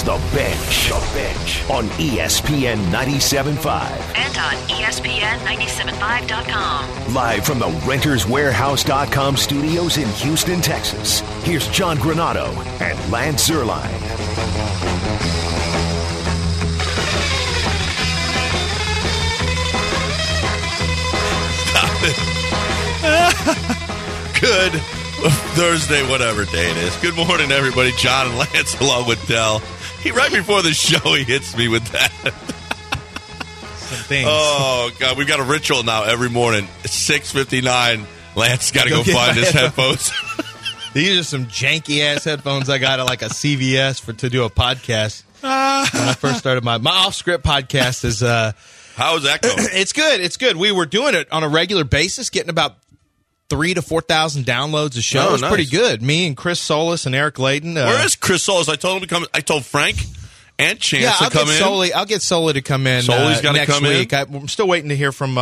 The Bench. On ESPN 97.5. And on ESPN975.com. Live from the RentersWarehouse.com studios in Houston, Texas. Here's John Granado and Lance Zierlein. Good Thursday, whatever day it is. Good morning, everybody. John and Lance along with Dell. Right before the show, he hits me with that. Some things. Oh, God. We've got a ritual now every morning. It's 6:59. Lance got to go find his headphones. These are some janky-ass headphones I got at like a CVS to do a podcast. When I first started my off-script podcast is... How's that going? It's good. It's good. We were doing it on a regular basis, getting about 3,000 to 4,000 downloads a show. It's pretty good. Me and Chris Solis and Eric Layden. Where is Chris Solis? I told him to come. I told Frank and Chance to come in. I'll get Soli to come in Soli's got to come week. in. I'm still waiting to hear from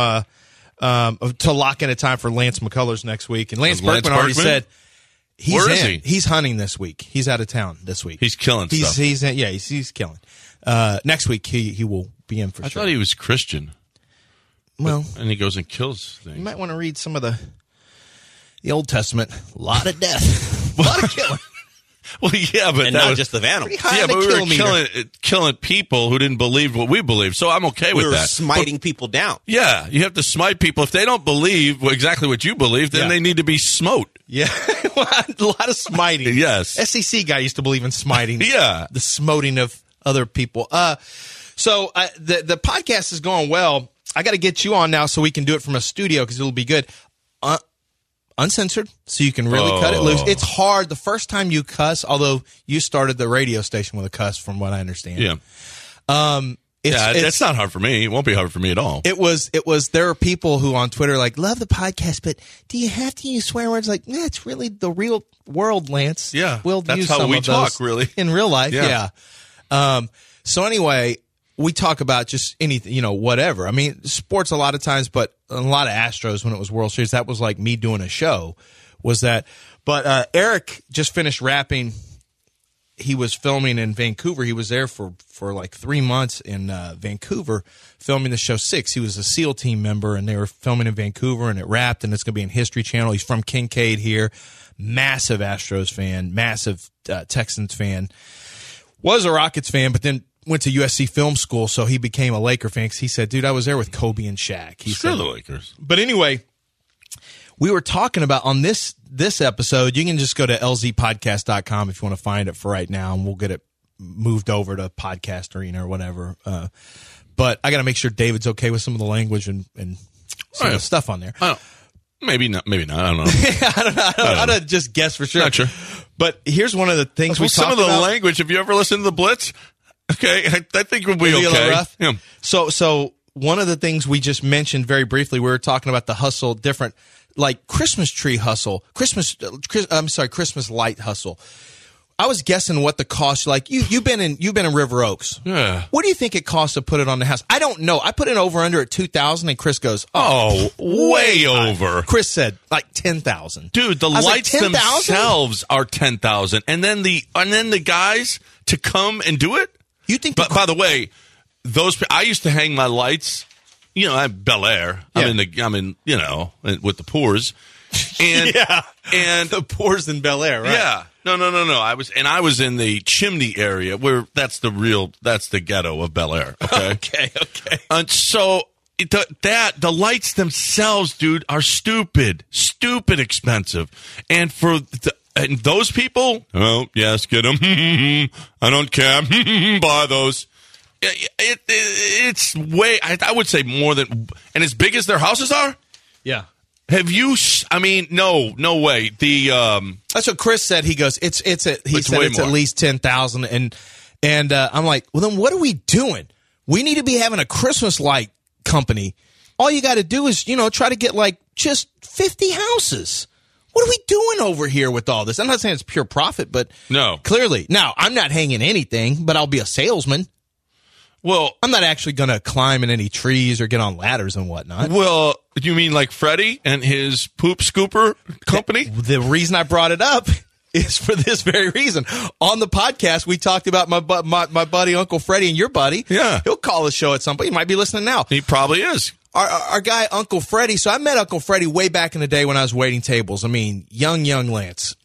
to lock in a time for Lance McCullers next week. And Lance Berkman already said Where is he? He's hunting this week. He's out of town this week. He's killing stuff. He's killing. Next week he will be in for sure. I thought he was Christian. Well, and he goes and kills things. You might want to read some of the Old Testament. A lot of death. A lot of killing. Well, yeah, but and not just the animals. Yeah, but we were killing people who didn't believe what we believe. So I'm okay with that. We were smiting people down. Yeah, you have to smite people. If they don't believe exactly what you believe, then they need to be smote. Yeah, a lot of smiting. Yes. SEC guy used to believe in smiting. Yeah. The smoting of other people. So the podcast is going well. I got to get you on now so we can do it from a studio because it'll be good. Uncensored, so you can really cut it loose. It's hard the first time you cuss, although you started the radio station with a cuss, from what I understand. Yeah. It's not hard for me. It won't be hard for me at all. It was. There are people who on Twitter like love the podcast, but do you have to use swear words? Like, it's really the real world, Lance. Yeah, we'll that's use how some we of talk, those really, in real life. Yeah. So anyway, we talk about just anything, whatever. I mean, sports a lot of times, but a lot of Astros when it was World Series, that was like me doing a show. Was that? But Eric just finished wrapping. He was filming in Vancouver. He was there for like 3 months in Vancouver filming the show 6. He was a SEAL team member, and they were filming in Vancouver, and it wrapped, and it's going to be in History Channel. He's from Kincaid here. Massive Astros fan, massive Texans fan. Was a Rockets fan, but then went to USC Film School, so he became a Laker fan because he said, dude, I was there with Kobe and Shaq. Screw the Lakers. But anyway, we were talking about on this episode, you can just go to lzpodcast.com if you want to find it for right now, and we'll get it moved over to Podcast Arena or whatever. But I got to make sure David's okay with some of the language and some of the stuff on there. Maybe not. I don't know. I don't just guess for sure. Not sure. But here's one of the things we talked about. Some of the language, have you ever listened to the Blitz? Okay, I think we'll be okay. Rough. Yeah. So one of the things we just mentioned very briefly, we were talking about the hustle, different, like Christmas tree hustle, Christmas light hustle. I was guessing what the cost. Like you've been in River Oaks. Yeah. What do you think it costs to put it on the house? I don't know. I put it over under at 2,000, and Chris goes, way over. Chris said like 10,000. Dude, the lights themselves are 10,000, and then the guys to come and do it. You think? But by the way, I used to hang my lights. I'm Bel Air. Yeah. I'm in with the Poors, and and the Poors in Bel Air, right? Yeah. No. I was in the chimney area where that's the ghetto of Bel Air. Okay. Okay. And so the lights themselves, dude, are stupid expensive, and and those people, oh yes, get them. I don't care. Buy those. It's way. I would say more than, and as big as their houses are. Yeah. Have you? I mean, no way. That's what Chris said. He goes, it's at least 10,000, and I'm like, well, then what are we doing? We need to be having a Christmas light company. All you got to do is try to get like just 50 houses. What are we doing over here with all this? I'm not saying it's pure profit, but no, clearly. Now, I'm not hanging anything, but I'll be a salesman. Well, I'm not actually going to climb in any trees or get on ladders and whatnot. Well, you mean like Freddie and his poop scooper company? The reason I brought it up is for this very reason. On the podcast, we talked about my buddy Uncle Freddie and your buddy. Yeah. He'll call the show at some point. He might be listening now. He probably is. Our guy, Uncle Freddie. So I met Uncle Freddie way back in the day when I was waiting tables. I mean, young Lance.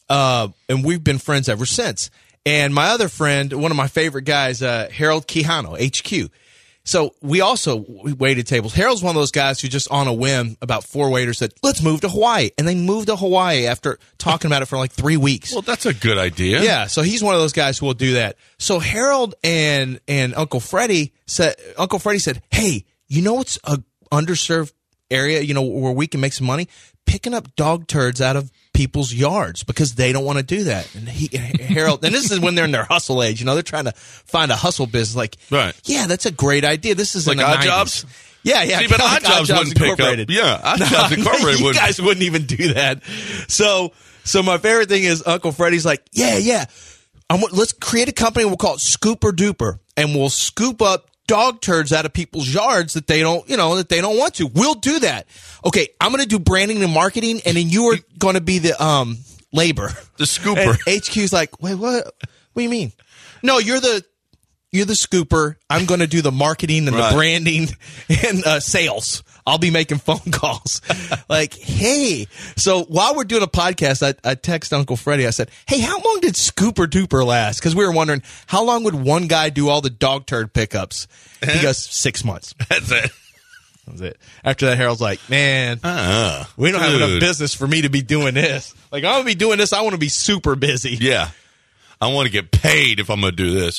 And we've been friends ever since. And my other friend, one of my favorite guys, Harold Quijano, HQ. So we also waited tables. Harold's one of those guys who just on a whim, about 4 waiters said, let's move to Hawaii. And they moved to Hawaii after talking about it for like 3 weeks. Well, that's a good idea. Yeah, so he's one of those guys who will do that. So Harold and Uncle Freddie said, hey, you know what's a underserved area, where we can make some money? Picking up dog turds out of people's yards because they don't want to do that. And Harold, and this is when they're in their hustle age, they're trying to find a hustle business. Like, right. Yeah, that's a great idea. This is like in the Odd 90s. Jobs? Yeah. See, but Odd Jobs wouldn't pick up. Yeah, Odd Jobs Incorporated you wouldn't. guys wouldn't even do that. So my favorite thing is Uncle Freddie's like, yeah. Let's create a company. We'll call it Scooper Duper, and we'll scoop up dog turds out of people's yards that they don't want to. We'll do that. Okay, I'm going to do branding and marketing, and then you are going to be the labor, the scooper. And HQ's like, wait, what do you mean? No, you're the scooper. I'm going to do the marketing and the branding and sales. I'll be making phone calls. Like, hey. So while we're doing a podcast, I text Uncle Freddie. I said, hey, how long did Scooper Duper last? Because we were wondering, how long would one guy do all the dog turd pickups? He goes, 6 months. That's it. That was it. After that, Harold's like, man, we don't have enough business for me to be doing this. Like, I'm going to be doing this. I want to be super busy. Yeah. I want to get paid if I'm going to do this.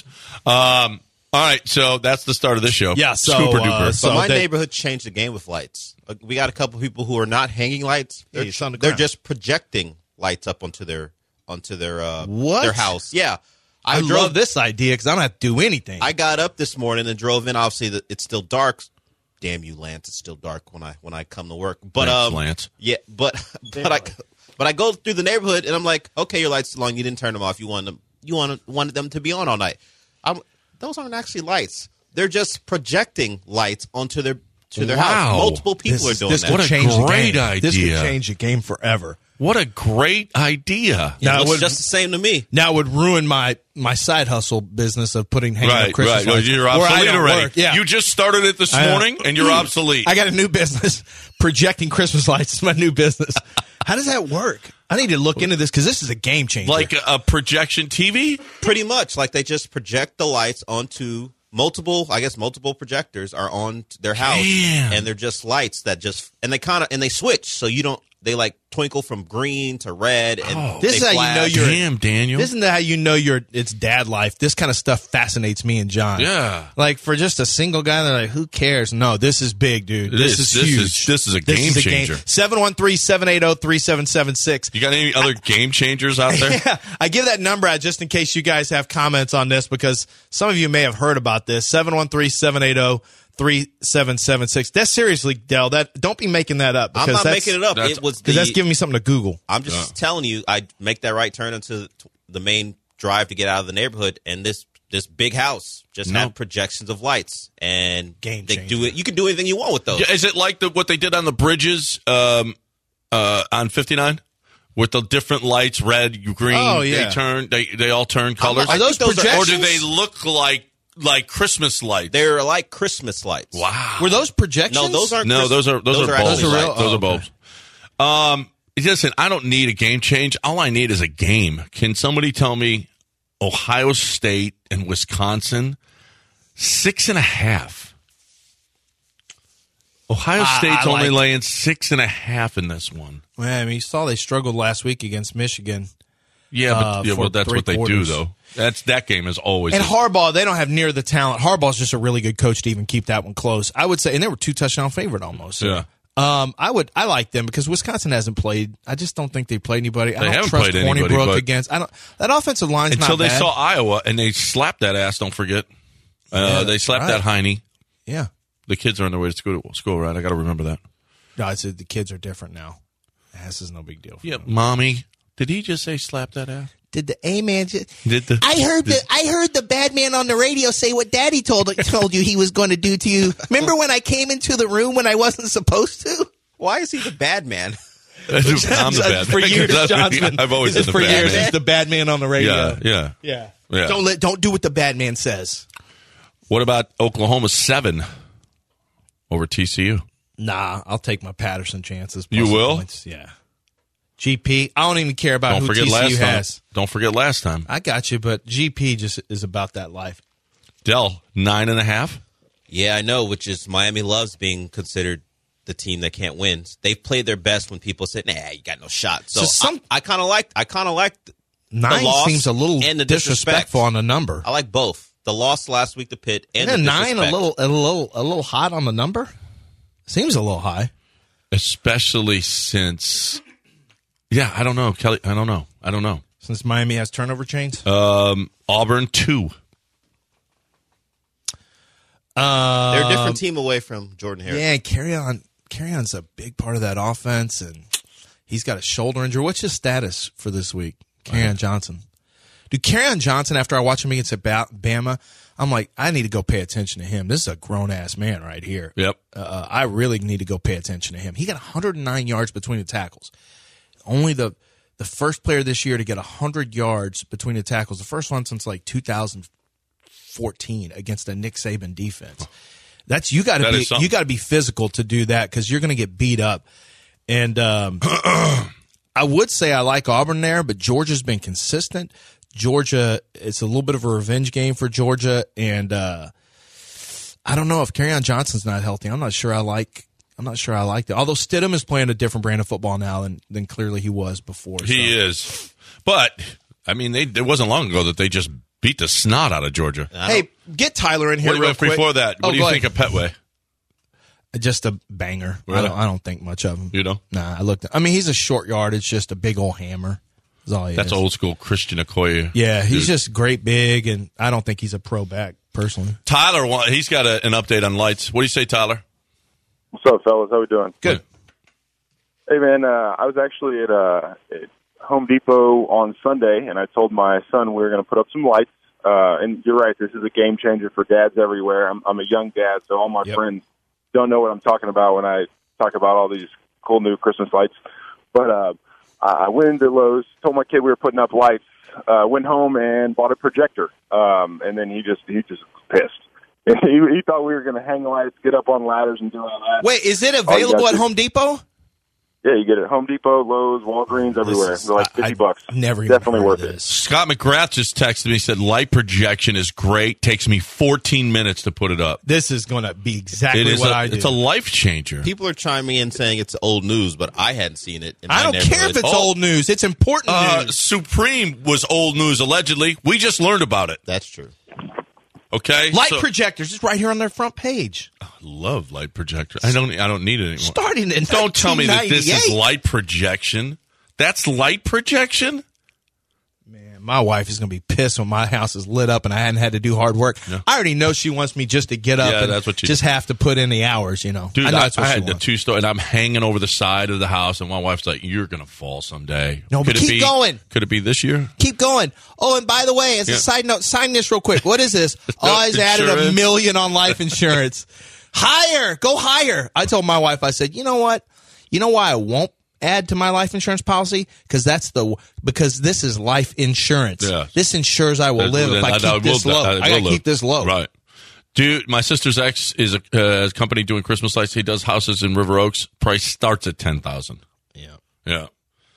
All right, so that's the start of this show. Yeah, so, Scooper Duper. So my neighborhood changed the game with lights. We got a couple people who are not hanging lights. They're just projecting lights up onto their their house. Yeah, I love this idea because I don't have to do anything. I got up this morning and drove in. Obviously, it's still dark. Damn you, Lance! It's still dark when I come to work. But thanks, Lance. Yeah, but I go through the neighborhood and I'm like, okay, your lights are long. You didn't turn them off. You wanted them to be on all night. Those aren't actually lights. They're just projecting lights onto their house. Multiple people are doing that. What a great idea. This could change the game forever. What a great idea. Now, it looks just the same to me. Now it would ruin my side hustle business of hanging up Christmas lights. You're obsolete already. Yeah. You just started it this morning, and you're obsolete. I got a new business, projecting Christmas lights. It's my new business. How does that work? I need to look into this because this is a game changer. Like a projection TV? Pretty much. Like they just project the lights onto multiple projectors are on their house. Damn. And they're just lights that they switch. So they like twinkle from green to red. And this is how you know you're. Damn, Daniel. Isn't that how you know it's dad life? This kind of stuff fascinates me and John. Yeah. Like for just a single guy, they're like, who cares? No, this is big, dude. This is huge. This is a game changer. 713-780-3776. You got any other game changers out there? Yeah, I give that number out just in case you guys have comments on this because some of you may have heard about this. 713-780-3776. That's seriously, Del. Don't be making that up. I'm not making it up. It was because that's giving me something to Google. I'm just telling you. I make that right turn into the main drive to get out of the neighborhood, and this big house just had projections of lights, and game they changer. do it. You can do anything you want with those. Is it like what they did on the bridges on 59? With the different lights, red, green, they all turn colors. Are those projections? Or do they look like Christmas lights? They're like Christmas lights. Wow. Were those projections? No, those aren't. No, those are bulbs. actually lights. Those are bulbs. Listen, I don't need a game change. All I need is a game. Can somebody tell me Ohio State and Wisconsin 6.5? Ohio State's only laying 6.5 in this one. Well, I mean, you saw they struggled last week against Michigan. Yeah, but that's what they do, though. That game is always. And Harbaugh, they don't have near the talent. Harbaugh's just a really good coach to even keep that one close. I would say, and they were 2-touchdown favorite almost. Yeah. I like them because Wisconsin hasn't played. I just don't think they played anybody. I don't trust played anybody, Hornibrook against. That offensive line's until not bad. they saw Iowa and they slapped that ass. Don't forget, they slapped that Heine. Yeah. The kids are on their way to school, right? I got to remember that. No, I said the kids are different now. This is no big deal. Yeah, Mommy. Did he just say slap that ass? Did the A-man just... I heard the bad man on the radio say what Daddy told you he was going to do to you. Remember when I came into the room when I wasn't supposed to? Why is he the bad man? I'm the bad For man. years, John's been, I've always been the for bad years, man. he's the bad man on the radio. Yeah. Don't do what the bad man says. What about Oklahoma 7 over TCU? Nah, I'll take my Patterson chances. You will? Points. Yeah. GP, I don't even care about Don't who forget TCU last has. time. Don't forget last time. I got you, but GP just is about that life. Dell 9.5. Yeah, I know, which is Miami loves being considered the team that can't win. They've played their best when people said, "Nah, you got no shot." So, I kind of like. 9 the loss seems a little and the disrespectful on the number. I like both. The loss last week to Pitt and Isn't the 9 disrespect. a little hot on the number? Seems a little high. Especially since, I don't know, Kelly. I don't know. Since Miami has turnover chains? Auburn 2. They're a different team away from Jordan Harris. Yeah, Carry-on's a big part of that offense, and he's got a shoulder injury. What's his status for this week? Carry-on Johnson. Dude, Carry-on Johnson, after I watch him against Bama, I'm like, I need to go pay attention to him. This is a grown-ass man right here. Yep. I really need to go pay attention to him. He got 109 yards between the tackles. Only the first player this year to get 100 yards between the tackles. The first one since like 2014 against a Nick Saban defense. You got to be physical to do that because you're going to get beat up. And I would say I like Auburn there, but Georgia's been consistent. Georgia, it's a little bit of a revenge game for Georgia, and I don't know if Carry-on Johnson's not healthy. I'm not sure I like that. Although Stidham is playing a different brand of football now than clearly he was before. He is. But, I mean, it wasn't long ago that they just beat the snot out of Georgia. Hey, get Tyler in here real quick. Before that, what do you think of Petway? Just a banger. Really? I don't think much of him. You know? Nah, he's a short yard. It's just a big old hammer. That's old school Christian Okoye. Yeah, he's just great big, and I don't think he's a pro back, personally. Tyler, he's got an update on lights. What do you say, Tyler? What's up, fellas? How we doing? Good. Hey, man, I was actually at Home Depot on Sunday, and I told my son we were going to put up some lights. And you're right, this is a game changer for dads everywhere. I'm a young dad, so all my friends don't know what I'm talking about when I talk about all these cool new Christmas lights. But I went into Lowe's, told my kid we were putting up lights, went home and bought a projector. And then he just pissed. He thought we were going to hang lights, get up on ladders, and do all that. Wait, is it available at Home Depot? Yeah, you get it at Home Depot, Lowe's, Walgreens, everywhere. They're like $50. Never Definitely even heard worth of it. this. Scott McGrath just texted me, said light projection is great. Takes me 14 minutes to put it up. This is going to be exactly what I do. It's a life changer. People are chiming in saying it's old news, but I hadn't seen it. In I don't care if it's old news. It's important news. Supreme was old news, allegedly. We just learned about it. That's true. Okay, Light projectors is right here on their front page. I love light projector. I don't need it anymore. Starting in Don't tell me that this is 1998. light projection. That's light projection? Man, my wife is going to be pissed when my house is lit up and I hadn't had to do hard work. Yeah. I already know she wants me just to get up and that's what you just have to put in the hours, you know. Dude, I know that's what I she had the wants. 2-story, and I'm hanging over the side of the house, and my wife's like, "You're gonna fall someday." No, but keep going. Could it be this year? Keep going. Oh, and by the way, as a side note, sign this real quick. What is this? I added $1 million on life insurance. Higher. Go higher. I told my wife, I said, you know what? You know why I won't add to my life insurance policy? Because this is life insurance. Yeah. This ensures I will live if I keep this low. I got to keep this low. Right. Dude, my sister's ex is a company doing Christmas lights. He does houses in River Oaks. Price starts at $10,000. Yeah.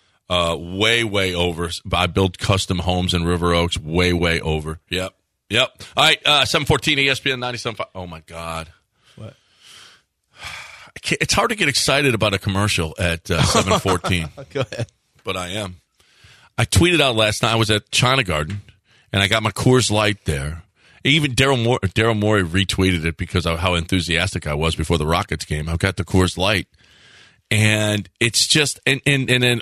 Way over. I build custom homes in River Oaks. Way over. Yep. All right. 714 ESPN 97.5. Oh my God. What? It's hard to get excited about a commercial at 7:14. Go ahead. But I am. I tweeted out last night. I was at China Garden, and I got my Coors Light there. Even Daryl Morey retweeted it because of how enthusiastic I was before the Rockets game. I've got the Coors Light, and it's just and then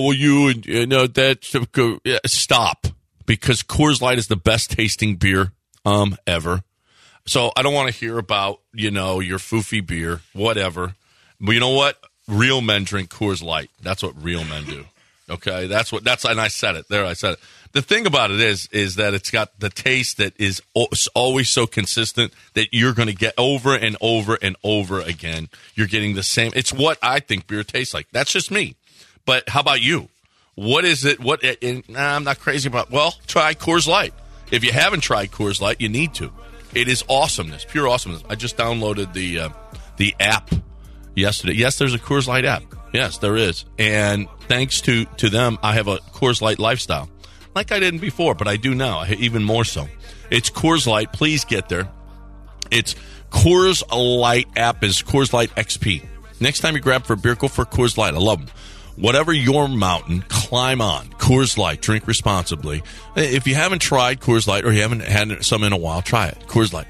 stop, because Coors Light is the best tasting beer ever. So I don't want to hear about, your foofy beer, whatever. But you know what? Real men drink Coors Light. That's what real men do. Okay? And I said it. There, I said it. The thing about it is that it's got the taste that is always so consistent that you're going to get over and over and over again. You're getting the same. It's what I think beer tastes like. That's just me. But how about you? What is it? I'm not crazy about. Well, try Coors Light. If you haven't tried Coors Light, you need to. It is awesomeness, pure awesomeness. I just downloaded the app yesterday. Yes, there's a Coors Light app. Yes, there is. And thanks to them, I have a Coors Light lifestyle. Like I didn't before, but I do now, even more so. It's Coors Light. Please get there. It's Coors Light app is Coors Light XP. Next time you grab for a beer, go for Coors Light. I love them. Whatever your mountain, climb on. Coors Light. Drink responsibly. If you haven't tried Coors Light or you haven't had some in a while, try it. Coors Light.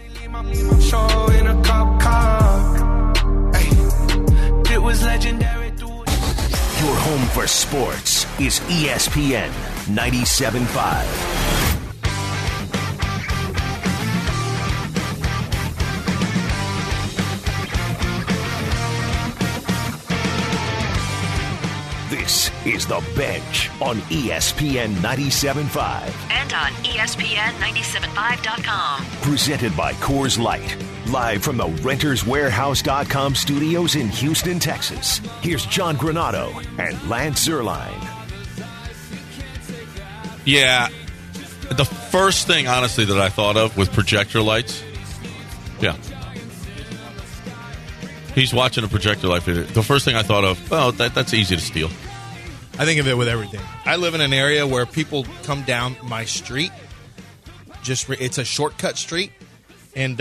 Your home for sports is ESPN 97.5. This is The Bench on ESPN 97.5. And on ESPN975.com. Presented by Coors Light. Live from the RentersWarehouse.com studios in Houston, Texas. Here's John Granado and Lance Zierlein. Yeah. The first thing, honestly, that I thought of with projector lights. Yeah. He's watching a projector light video. The first thing I thought of, that's easy to steal. I think of it with everything. I live in an area where people come down my street. It's a shortcut street, and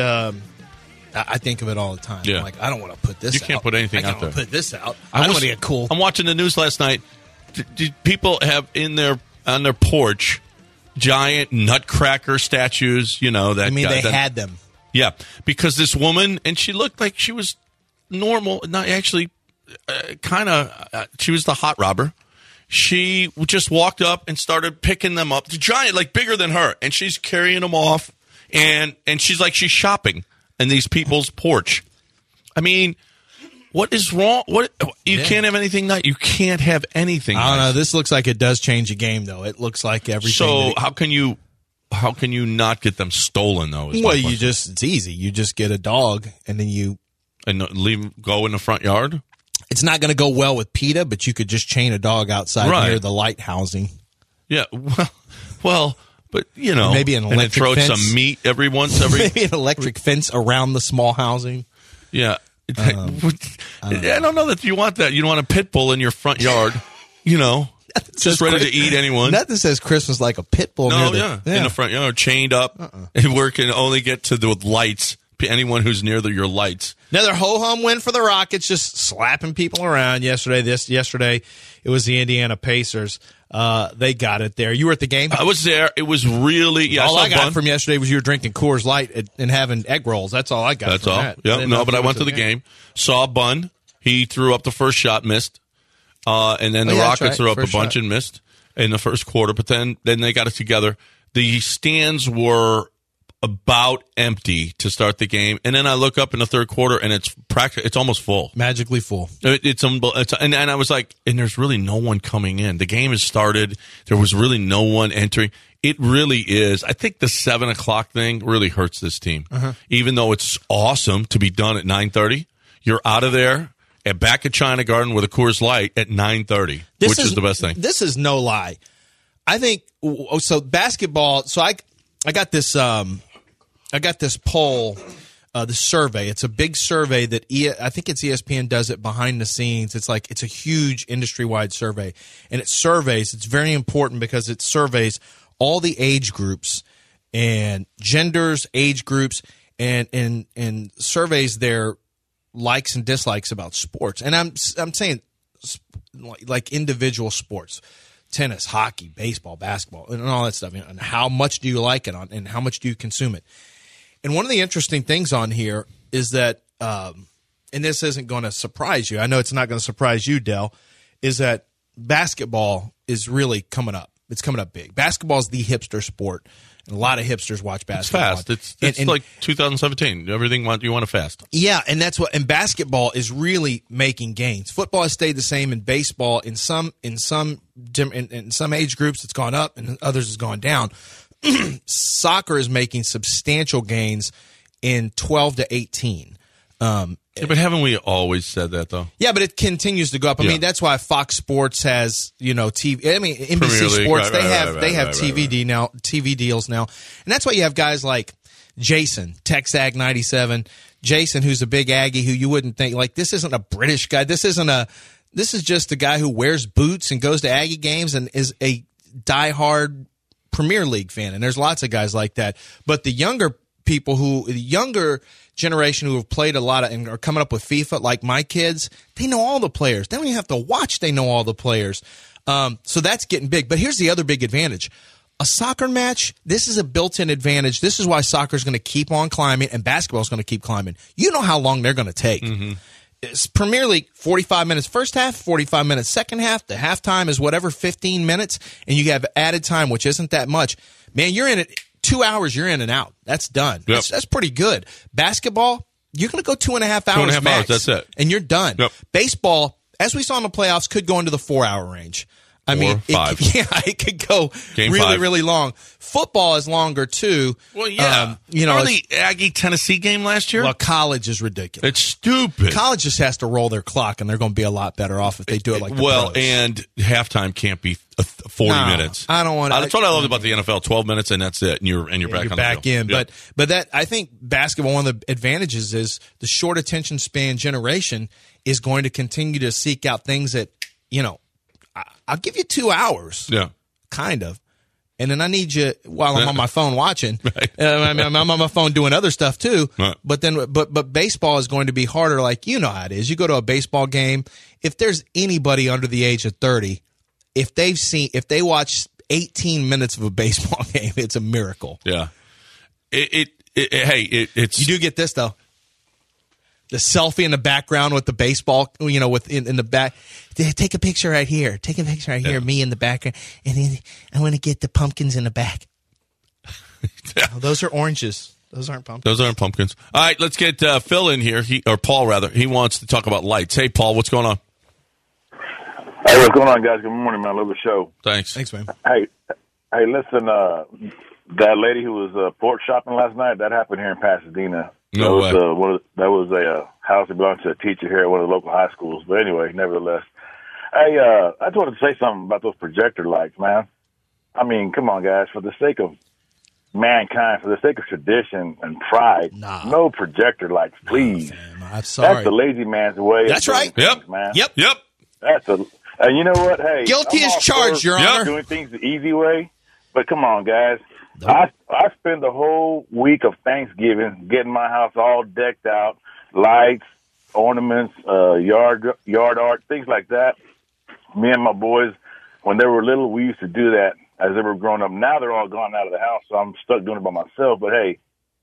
I think of it all the time. Yeah. I'm like, I don't want to put this out. You can't put anything out there. I don't want to put this out. I don't want to get cool. I'm watching the news last night. Did people have on their porch giant nutcracker statues? You know that. I mean, they had them. Yeah, because this woman, and she looked like she was normal, not actually, kind of. She was the hot robber. She just walked up and started picking them up. The giant, like bigger than her, and she's carrying them off, and she's shopping in these people's porch. I mean, what is wrong? You can't have anything nice. You can't have anything. I don't nice. know. This looks like it does change a game, though. It looks like everything. So how can you not get them stolen though? Well, it's easy. You just get a dog, and then leave them go in the front yard. It's not going to go well with PETA, but you could just chain a dog outside near the light housing. Yeah, well, but maybe an electric throw fence. some meat every maybe an electric fence around the small housing. Yeah, I don't know that you want that. You don't want a pit bull in your front yard. Just ready to eat anyone. Nothing says Christmas like a pit bull. No, in the front yard, chained up, and where it can only get to the lights. Anyone who's near your lights. Another ho-hum win for the Rockets, just slapping people around yesterday. It was the Indiana Pacers. They got it there. You were at the game? I was there. It was really all I got from yesterday was you were drinking Coors Light and having egg rolls. That's all I got. That's from all. That. Yeah, but I went to the game. Saw Bun. He threw up the first shot, missed, and then the Rockets threw up a bunch and missed in the first quarter. But then they got it together. The stands were about empty to start the game, and then I look up in the third quarter, and it's almost full, magically full. And I was like, and there's really no one coming in. The game has started. There was really no one entering. It really is. I think the 7:00 thing really hurts this team, even though it's awesome to be done at 9:30. You're out of there and back at China Garden with a Coors Light at 9:30, which is the best thing. This is no lie. I think so. Basketball. So I got this. I got this poll, the survey. It's a big survey that I think it's ESPN does it behind the scenes. It's a huge industry-wide survey, and it's very important because it surveys all the age groups and genders, age groups, and surveys their likes and dislikes about sports. And I'm saying like individual sports. Tennis, hockey, baseball, basketball, and all that stuff. And how much do you like it and how much do you consume it? And one of the interesting things on here is that, and this isn't going to surprise you. I know it's not going to surprise you, Del, is that basketball is really coming up. It's coming up big. Basketball is the hipster sport, and a lot of hipsters watch basketball. It's fast. It's like 2017. Everything you want to fast. Yeah, and and basketball is really making gains. Football has stayed the same, and baseball in some age groups it's gone up, and others has gone down. Soccer is making substantial gains in 12 to 18. Yeah, but haven't we always said that, though? Yeah, but it continues to go up. I Yeah. mean, that's why Fox Sports has, TV. I mean, NBC Premier League, Sports, right, they have right, TV deals now. And that's why you have guys like Jason, Texag 97, Jason, who's a big Aggie who you wouldn't think, like, this isn't a British guy. This is just a guy who wears boots and goes to Aggie games and is a diehard Premier League fan. And there's lots of guys like that. But the younger generation who have played a lot of and are coming up with FIFA, like my kids, they know all the players. They don't even have to watch. They know all the players. So that's getting big. But here's the other big advantage. A soccer match, this is a built-in advantage. This is why soccer is going to keep on climbing and basketball is going to keep climbing. You know how long they're going to take. It's Premier League, 45 minutes first half, 45 minutes second half. The halftime is whatever, 15 minutes. And you have added time, which isn't that much. Man, you're in it. 2 hours, you're in and out. That's done. Yep. That's pretty good. Basketball, you're going to go 2.5 hours 2.5 max, hours, that's it. and you're done. Yep. Baseball, as we saw in the playoffs, could go into the 4-hour range. I mean, 5. It could go Game really, 5. really long. Football is longer too. Well, yeah. Remember the Aggie-Tennessee game last year? Well, college is ridiculous. It's stupid. College just has to roll their clock, and they're going to be a lot better off if they do it like the pros. And halftime can't be 40 minutes. I don't want. That's what I loved about the NFL. 12 minutes and that's it, and you're back on back the field. in. Yep. But that I think basketball, one of the advantages is the short attention span generation is going to continue to seek out things that I'll give you 2 hours, Yeah. kind of. And then I need you while I'm on my phone watching. Right. I mean, I'm on my phone doing other stuff too. Right. But baseball is going to be harder. Like, you know how it is. You go to a baseball game. If there's anybody under the age of 30, if they watch 18 minutes of a baseball game, it's a miracle. Yeah. It's You do get this though. The selfie in the background with the baseball, with in the back. Take a picture right here. Take a picture right here. Me in the background, and then I want to get the pumpkins in the back. Oh, those are oranges. Those aren't pumpkins. Those aren't pumpkins. All right, let's get Phil in here. Paul rather. He wants to talk about lights. Hey, Paul, what's going on? Hey, what's going on, guys? Good morning, man. I love the show. Thanks, man. Hey, listen, that lady who was pork shopping last night, that happened here in Pasadena. No way. That was a house that belonged to a teacher here at one of the local high schools. But anyway, nevertheless. Hey, I just wanted to say something about those projector lights, man. I mean, come on, guys. For the sake of mankind, for the sake of tradition and pride, no projector lights, please. I'm sorry. That's the lazy man's way. That's right. Things, man. Yep. And you know what? Hey, Guilty I'm as all charged, for Your Honor. Doing things the easy way, but come on, guys. I spend the whole week of Thanksgiving getting my house all decked out, lights, ornaments, yard art, things like that. Me and my boys, when they were little, we used to do that as they were growing up. Now they're all gone out of the house, so I'm stuck doing it by myself. But hey,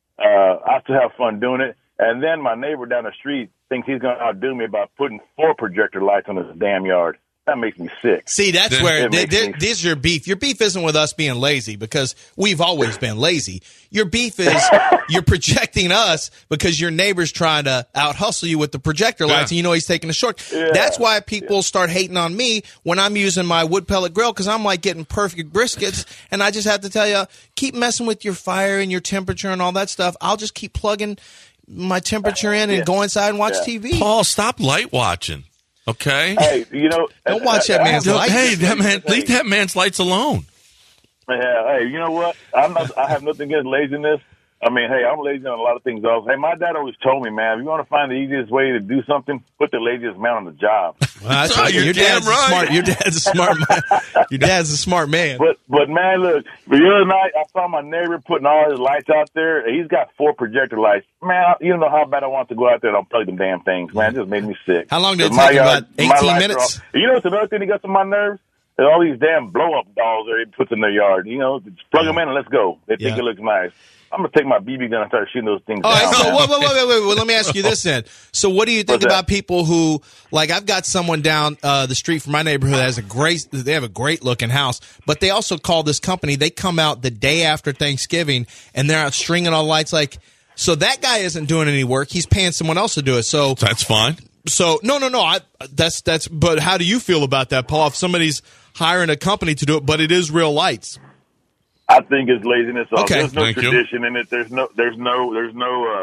I still have fun doing it. And then my neighbor down the street thinks he's going to outdo me by putting 4 projector lights on his damn yard. That makes me sick. See, that's where this is your beef. Your beef isn't with us being lazy because we've always been lazy. Your beef is you're projecting us because your neighbor's trying to out-hustle you with the projector lights, and you know he's taking a short. Yeah. That's why people start hating on me when I'm using my wood pellet grill because I'm like getting perfect briskets, and I just have to tell you, keep messing with your fire and your temperature and all that stuff. I'll just keep plugging my temperature in and go inside and watch TV. Paul, stop light watching. Okay. Hey, Don't watch that man's lights. Hey, leave that man's lights alone. Yeah, hey, you know what? I have nothing against laziness. I mean, hey, I'm lazy on a lot of things also. Hey, my dad always told me, man, if you want to find the easiest way to do something, put the laziest man on the job. Well, that's right, your you're dad's damn right. smart. Your dad's a smart man. Your dad's a smart man. But man, look, the other night I saw my neighbor putting all his lights out there. He's got 4 projector lights. Man, you don't know how bad I want to go out there and unplug them damn things, man. It just made me sick. How long did it My take? yard- About my 18 lights are minutes? off. You know what's another thing that gets on my nerves? There's all these damn blow-up dolls that he puts in their yard. Just plug them in and let's go. They think it looks nice. I'm going to take my BB gun and start shooting those things All down. right, so man. wait. Well, let me ask you this then. So what do you think What's that? about people who, like I've got someone down the street from my neighborhood that has they have a great looking house, but they also call this company, they come out the day after Thanksgiving and they're out stringing all lights so that guy isn't doing any work. He's paying someone else to do it. So That's fine. So no. That's. But how do you feel about that, Paul? If somebody's hiring a company to do it, but it is real lights. I think it's laziness. Okay. There's no Thank you. tradition in it. There's no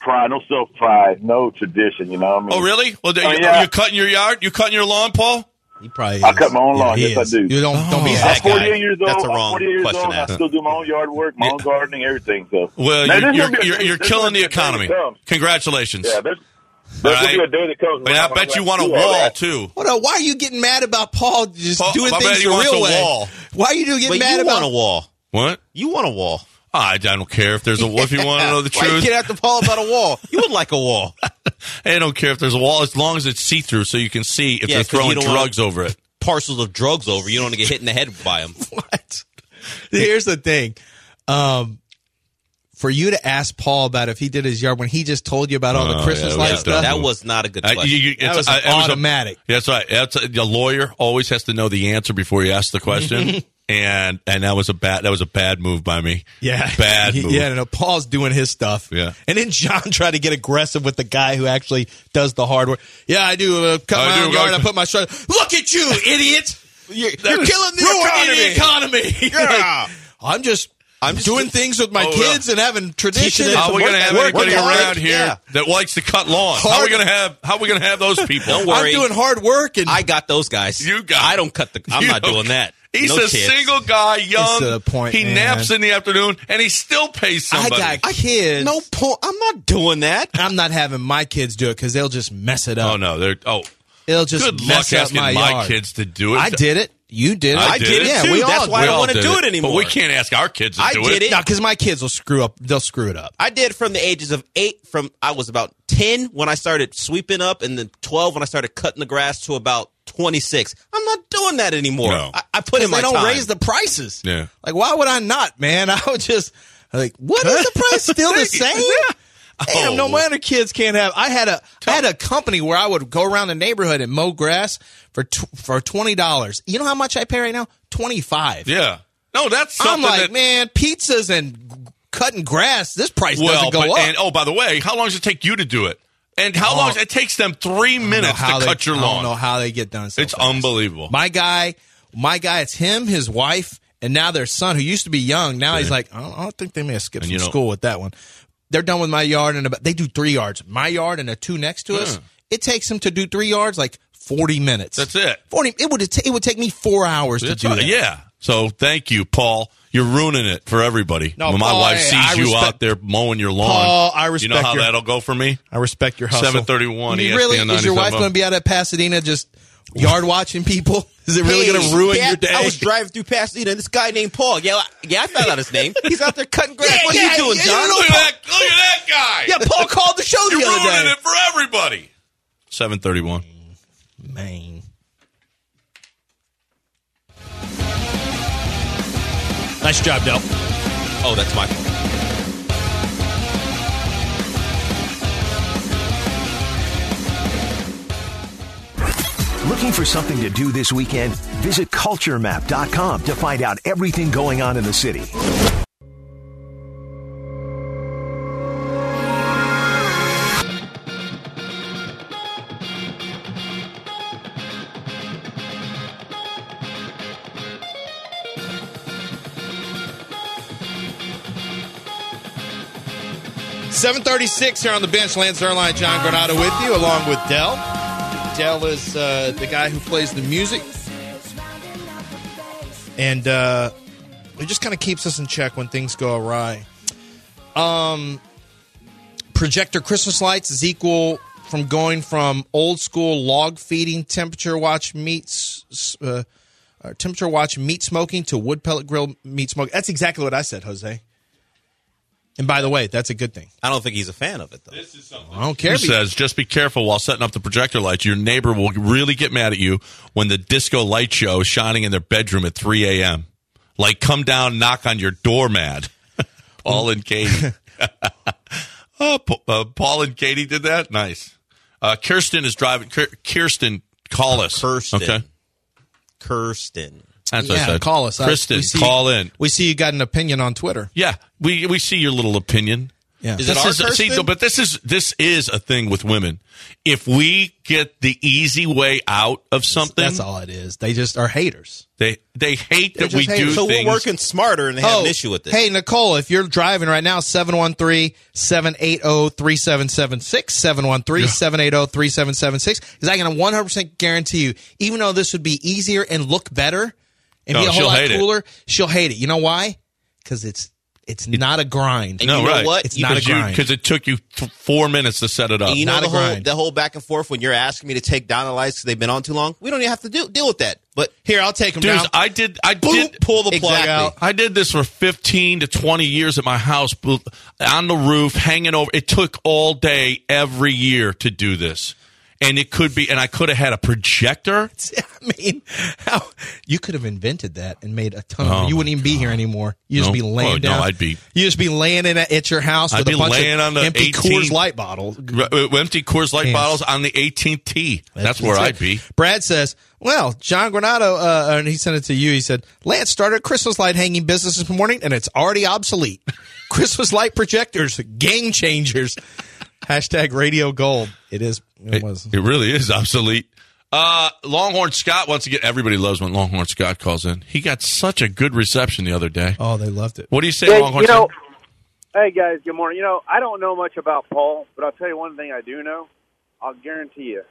pride, no self-pride, no tradition, you know what I mean? Oh, really? Well, yeah. you're cutting your yard? You cutting your lawn, Paul? He probably I is. cut my own lawn. he Yes, I is. do. You don't be He's that that I'm guy. 48 years old. That's a wrong I'm 48 years question old. to I ask. still do my own yard work, my own gardening, everything. So, Well, Now, there's you're gonna be a day- you're there's killing gonna the be a day that economy. comes. Congratulations. Yeah, there's All gonna right. be a day that comes. But I bet you want a wall, too. Hold on, why are you getting mad about Paul just doing I bet things he the wants real a way? wall. Why are you getting But mad you about want a wall. What? You want a wall. I don't care if there's a wall. If you want to know the Why you truth, get after Paul about a wall? You would like a wall. I don't care if there's a wall as long as it's see-through so you can see if Yeah, they're 'cause you throwing don't want- drugs over it. Parcels of drugs over. You don't want to get hit in the head by them. What? Here's the thing. For you to ask Paul about if he did his yard when he just told you about all the Oh, Christmas yeah, light yeah, stuff. That was not a good question. That was automatic. That's right. A lawyer always has to know the answer before he asks the question, and that was a bad move by me. Yeah. Bad move. Yeah, no, Paul's doing his stuff. Yeah. And then John tried to get aggressive with the guy who actually does the hard work. Yeah, I do cut I my do, own yard. right. I put my shred. Look at you, idiot! You're That is killing the economy. Yeah. I'm just doing things with my Oh, kids and having traditions. How are we going to have anybody work around ethic, here yeah. that likes to cut lawns? How are we going to have those people? Don't I'm worry. doing hard work and I got those guys. I don't cut the. I'm You not don't- doing that. He's No a kids. single guy, young. to the point, he man. naps in the afternoon, and he still pays I somebody. got kids. No point. I'm not doing that. I'm not having my kids do it because they'll just mess it up. Oh no, they're It'll just good luck mess up asking my my yard. kids to do it. I did it. You did it. I did it, Yeah, too. we That's all why I We don't all wanna did do it anymore. But we can't ask our kids to I do did it. No, because my kids will screw up. They'll screw it up. I did from the ages of 8. From I was about 10 when I started sweeping up, and then 12 when I started cutting the grass to about 26. I'm not doing that anymore. No. I put in They my don't time. raise the prices. Yeah. Like, why would I not, man? I would just like, what is the price still the same? Damn, no wonder kids can't have. I had a company where I would go around the neighborhood and mow grass for $20. You know how much I pay right now? $25. Yeah. No, that's I'm something like, that. man, pizzas and cutting grass. This price doesn't go up. And by the way, how long does it take you to do it? And how long? It takes them 3 minutes to cut your I don't lawn. know how they get done. So It's fast. unbelievable. My guy, it's him, his wife, and now their son, who used to be young. Now he's like, I don't think they may have skipped And from you know- school with that one. They're done with my yard, and they do 3 yards. My yard and the 2 next to us. It takes them to do 3 yards like 40 minutes. That's it. 40. It would take me 4 hours to That's do right. that. Yeah. So thank you, Paul. You're ruining it for everybody. No, when my Paul, wife hey, sees I you respect- out there mowing your lawn, Paul, I you know respect how your- that'll go for me? I respect your hustle. 731 You ESPN really? Is your wife 97.1. going to be out at Pasadena just yard watching people? Is it really Hey, going to ruin yeah, your day? I was driving through Pasadena, and this guy named Paul. Yeah, I found out his name. He's out there cutting grass. What are you doing, John? Look at that guy. Yeah, Paul called the show the You're other ruining day. it for everybody. 731. Man. Nice job, Del. Oh, that's my fault. Looking for something to do this weekend? Visit culturemap.com to find out everything going on in the city. $7:36 here on the bench. Lance Erline, John Granado with you, along with Del. Del is the guy who plays the music. And it just kind of keeps us in check when things go awry. Projector Christmas lights is equal from going from old school log feeding temperature watch meat smoking to wood pellet grill meat smoking. That's exactly what I said, Jose. And by the way, that's a good thing. I don't think he's a fan of it, though. I don't care. Who says, just be careful while setting up the projector lights. Your neighbor will really get mad at you when the disco light show is shining in their bedroom at 3 a.m. Like, come down, knock on your door, mad. Paul and Katie. Paul and Katie did that? Nice. Kirsten is driving. Kirsten, call us. Kirsten. Okay. Kirsten. That's what I said. Call us. Kristen, We see- call in. We see you got an opinion on Twitter. Yeah, we see your little opinion. Yeah. Is it our Kirsten? But this is a thing with women. If we get the easy way out of something, That's all it is. They just are haters. they hate that just we do haters. So things. we're working smarter and they have an issue with it. Hey, Nicole, if you're driving right now, 713-780-3776, 713-780-3776, because I can 100% guarantee you, even though this would be easier and look better and be a whole she'll lot hate it. cooler, she'll hate it. You know why? Because it's not a grind. And No, you know right. what? It's not a grind. Because it took you 4 minutes to set it up. And you know Not a grind. the whole back and forth when you're asking me to take down the lights because they've been on too long. We don't even have to deal with that. But Here, I'll take them Dude, down. I did Pull the plug Exactly. out. I did this for 15 to 20 years at my house, on the roof, hanging over. It took all day, every year to do this. And it could be, and I could have had a projector. I mean, you could have invented that and made a ton of Oh, money. You my wouldn't even be here anymore. You'd just No. be laying Oh, no, down. I'd be- You'd just be laying in at your house I'd with a be bunch laying of on the empty 18 Coors Light bottles. Empty Coors Light Yes. bottles on the 18th tee. That's where it. I'd be. Brad says, well, John Granado, and he sent it to you. He said, Lance started a Christmas light hanging business this morning, and it's already obsolete. Christmas light projectors, game changers. Hashtag Radio Gold. It is. It was. It really is obsolete. Longhorn Scott, once again, everybody loves when Longhorn Scott calls in. He got such a good reception the other day. Oh, they loved it. What do you say, Hey, Longhorn Scott? hey guys, good morning. I don't know much about Paul, but I'll tell you one thing I do know. I'll guarantee you,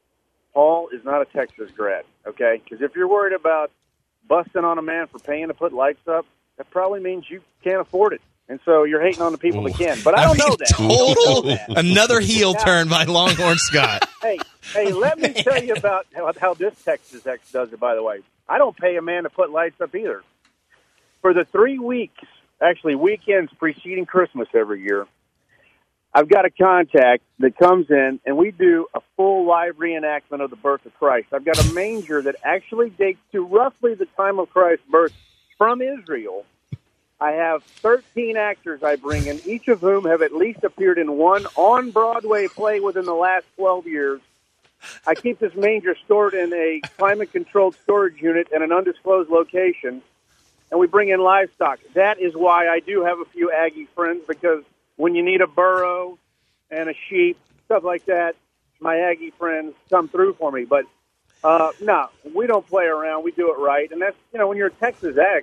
Paul is not a Texas grad, okay? Because if you're worried about busting on a man for paying to put lights up, that probably means you can't afford it. And so you're hating on the people that can. But I don't know that. Total another heel turn by Longhorn Scott. Hey, let me tell you about how this Texas X does it, by the way. I don't pay a man to put lights up either. For the 3 weeks, actually weekends preceding Christmas every year, I've got a contact that comes in, and we do a full live reenactment of the birth of Christ. I've got a manger that actually dates to roughly the time of Christ's birth from Israel. I have 13 actors I bring in, each of whom have at least appeared in one on-Broadway play within the last 12 years. I keep this manger stored in a climate-controlled storage unit in an undisclosed location, and we bring in livestock. That is why I do have a few Aggie friends, because when you need a burro and a sheep, stuff like that, my Aggie friends come through for me. But, no, we don't play around. We do it right. And that's, when you're a Texas X,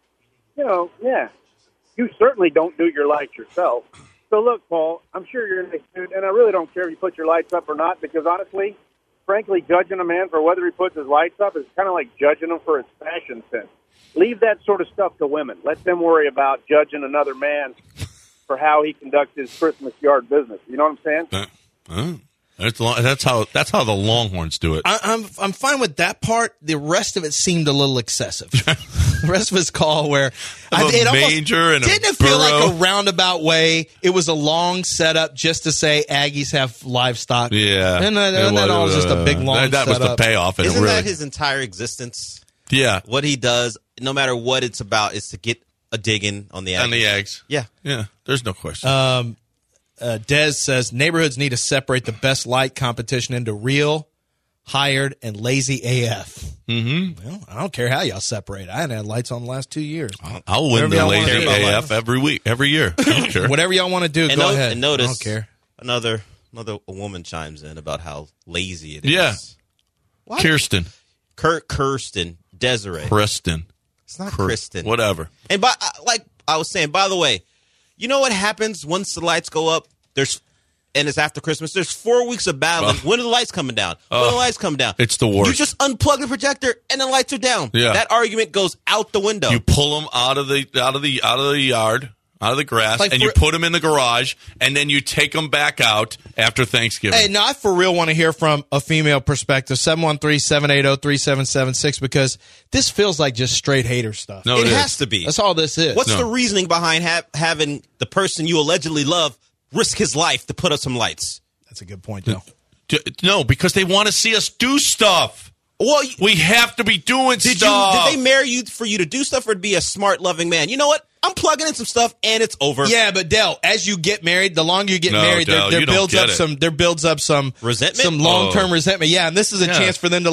you certainly don't do your lights yourself. So look, Paul, I'm sure you're a nice dude, and I really don't care if you put your lights up or not, because honestly, frankly, judging a man for whether he puts his lights up is kind of like judging him for his fashion sense. Leave that sort of stuff to women. Let them worry about judging another man for how he conducts his Christmas yard business. You know what I'm saying? That's how the Longhorns do it. I'm fine with that part. The rest of it seemed a little excessive. The rest of his call where a manger and a didn't it feel burro. like a roundabout way? It was a long setup just to say Aggies have livestock. Yeah. And that all was just a big long That was the setup. payoff. And Isn't it really, that his entire existence? yeah. What he does, no matter what it's about, is to get a dig in on the eggs. And the eggs. Yeah. Yeah. There's no question. Dez says neighborhoods need to separate the best light competition into real, hired, and lazy AF. Mm-hmm. Well, I don't care how y'all separate. I haven't had lights on the last 2 years. I'll win Whatever the y'all wanna lazy do about AF every year. I don't care. Whatever y'all want to do, go ahead. And notice, I don't care. another woman chimes in about how lazy it is. Yeah. What? Kirsten. Kirsten, Desiree. Kristen. It's not Kristen. Whatever. And like I was saying, by the way, you know what happens once the lights go up? And it's after Christmas. There's 4 weeks of battling. When are the lights coming down? When are the lights coming down? It's the worst. You just unplug the projector and the lights are down. Yeah. That argument goes out the window. You pull them out of the yard, out of the grass, Like and you put them in the garage, and then you take them back out after Thanksgiving. Hey, now I for real want to hear from a female perspective, 713-780-3776, because this feels like just straight hater stuff. No, it it is. has to be. That's all this is. What's No. the reasoning behind having the person you allegedly love risk his life to put up some lights? That's a good point, though. No, because they want to see us do stuff. Well, We have to be doing stuff. did they marry you for you to do stuff or to be a smart, loving man? You know what? I'm plugging in some stuff and it's over. Yeah, but Dell, as you get married, the longer you get No, married, Dell, there you don't builds get up it. some Resentment? some long-term resentment. Yeah, and this is a Yeah. chance for them to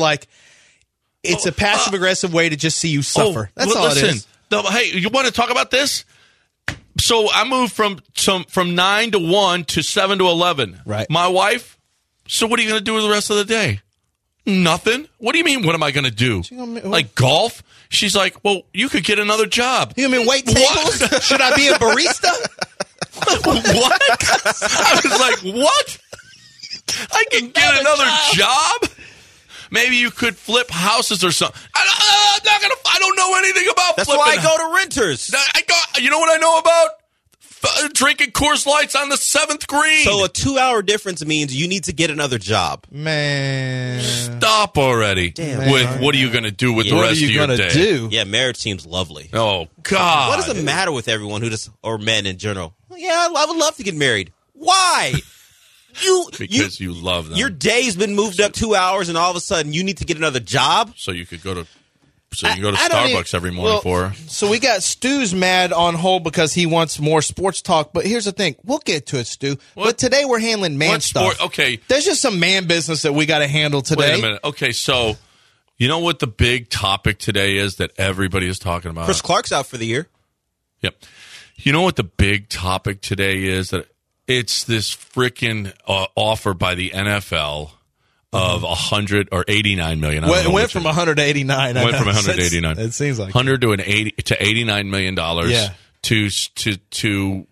it's a passive aggressive way to just see you suffer. That's all listen, it is. Hey, you want to talk about this? So I moved from 9 to 1 to 7 to 11. Right. My wife. So what are you going to do with the rest of the day? Nothing. What do you mean? What am I going to do? Like golf? She's like, well, you could get another job. You mean wait tables? Should I be a barista? What? I was like, what? I can get another job? Maybe you could flip houses or something. I don't know anything about That's flipping. why I go to Renters. You know what I know about? Drinking Coors Lights on the 7th green. So a 2-hour difference means you need to get another job. Man. Stop already. Damn. With what are you going to do with the What are rest you of your gonna day? do? Yeah, marriage seems lovely. Oh, God. What does it matter with everyone or men in general? Yeah, I would love to get married. Why? Because you love them. Your day's been moved up 2 hours, and all of a sudden you need to get another job. So you could go to Starbucks every morning for her. So we got Stu's mad on hold because he wants more sports talk. But here's the thing. We'll get to it, Stu. What? But today we're handling man What stuff. sport? Okay. There's just some man business that we got to handle today. Wait a minute. Okay, so you know what the big topic today is that everybody is talking about? Chris Clark's out for the year. Yep. You know what the big topic today is? That it's this freaking offer by the NFL of 100 or 89 million. It went from 100 to 89. Went from 100 to 89. It seems like 100 to an 80 to 89 million dollars. Yeah. To $89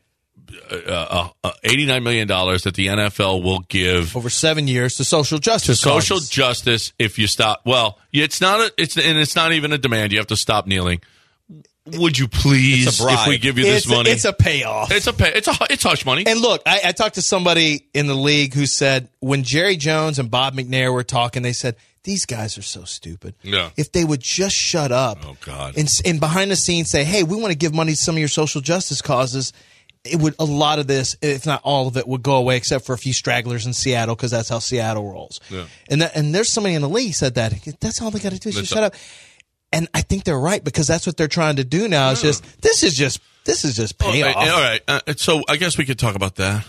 million that the NFL will give over 7 years to social justice. social causes. justice if you stop. Well, it's not even a demand. You have to stop kneeling. Would you please, It's a bribe. if we give you this money? It's a payoff. It's hush money. And look, I talked to somebody in the league who said when Jerry Jones and Bob McNair were talking, they said, these guys are so stupid. Yeah. If they would just shut up Oh, God. and behind the scenes say, hey, we want to give money to some of your social justice causes, it would, a lot of this, if not all of it, would go away except for a few stragglers in Seattle because that's how Seattle rolls. Yeah. And there's somebody in the league said that. That's all they got to do is just shut up. And I think they're right because that's what they're trying to do now. It's just this is just payoff. All right. So I guess we could talk about that.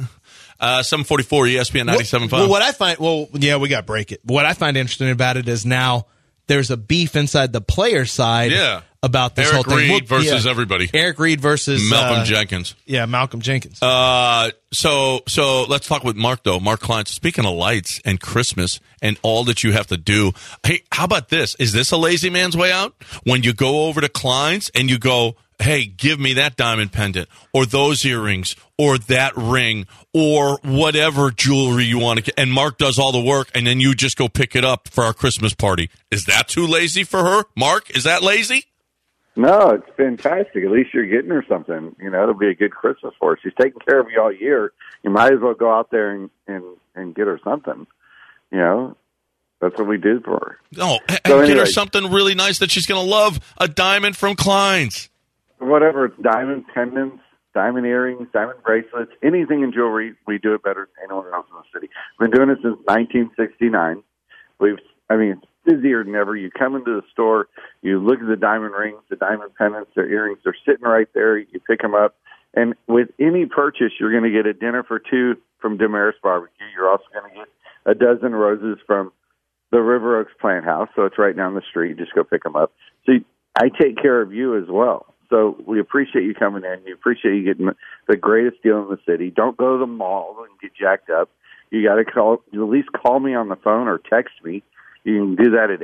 744 ESPN 97.5. Well, what I find, we got to break it. But what I find interesting about it is now there's a beef inside the player side about this Eric whole thing. Reed versus everybody. Eric Reed versus Malcolm Jenkins. Yeah, Malcolm Jenkins. So let's talk with Mark, though. Mark Klein. Speaking of lights and Christmas and all that you have to do. Hey, how about this? Is this a lazy man's way out? When you go over to Klein's and you go, hey, give me that diamond pendant or those earrings or that ring or whatever jewelry you want to get. And Mark does all the work and then you just go pick it up for our Christmas party. Is that too lazy for her? Mark, is that lazy? No, it's fantastic. At least you're getting her something. You know, it'll be a good Christmas for her. She's taking care of you all year. You might as well go out there and get her something. You know, that's what we do for her. No, So get her anyway. something really nice that she's going to love. A diamond from Klein's. Whatever, it's diamond pendants, diamond earrings, diamond bracelets, anything in jewelry, we do it better than anyone else in the city. We've been doing it since 1969. It's busier than ever. You come into the store, you look at the diamond rings, the diamond pendants, the earrings, they're sitting right there. You pick them up. And with any purchase, you're going to get a dinner for two from Damaris Barbecue. You're also going to get a dozen roses from the River Oaks Plant House. So it's right down the street. Just go pick them up. So I take care of you as well. So we appreciate you coming in. We appreciate you getting the greatest deal in the city. Don't go to the mall and get jacked up. You got to at least call me on the phone or text me. You can do that at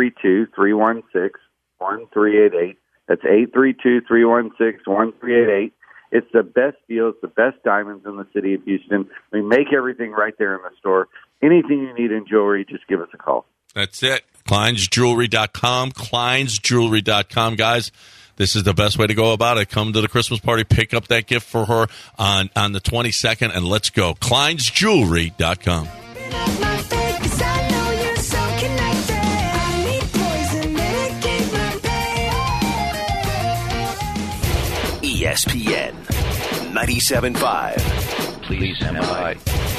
832-316-1388. That's 832-316-1388. It's the best deals, the best diamonds in the city of Houston. We make everything right there in the store. Anything you need in jewelry, just give us a call. That's it. KleinsJewelry.com. KleinsJewelry.com, guys. This is the best way to go about it. Come to the Christmas party, pick up that gift for her on the 22nd, and let's go. KleinsJewelry.com. ESPN 97.5. Please stand by.